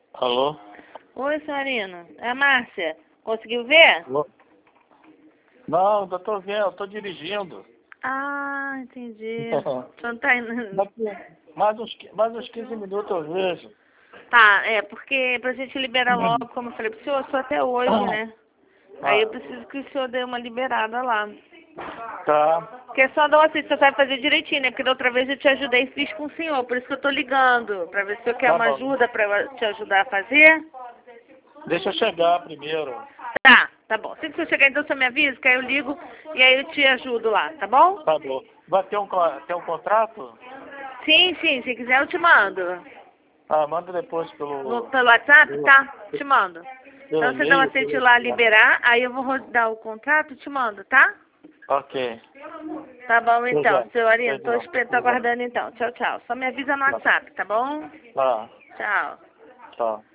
Alô? Oi, senhorina. É a Márcia. Conseguiu ver? Alô? Não, ainda tô vendo, tô dirigindo. Ah, entendi. Então tá indo. Daqui, mais uns 15 minutos eu vejo. Tá, porque pra gente liberar logo, como eu falei pro senhor, só até hoje, né? Aí eu preciso que o senhor dê uma liberada lá. Tá. Porque só dá assim, você sabe fazer direitinho, né? Porque da outra vez eu te ajudei e fiz com o senhor, por isso que eu tô ligando, pra ver se o senhor quer Tá uma bom. ajuda pra eu te ajudar a fazer. Deixa eu chegar primeiro. Tá bom. Se você chegar então, você me avisa, que aí eu ligo e aí eu te ajudo lá, tá bom? Tá bom. Vai ter um contrato? Sim, se quiser eu te mando. Ah, manda depois Pelo WhatsApp? pelo, Tá, te mando. pelo Então você dá um e-mail. aceite lá, liberar, aí eu vou rodar o contrato e te mando, tá? Ok. Tá bom Até então, já. senhorinha. Até Tô, já. tô Até já. aguardando então. Tchau, tchau. Só me avisa no Tá. WhatsApp, tá bom? Tá. Tchau. Tá.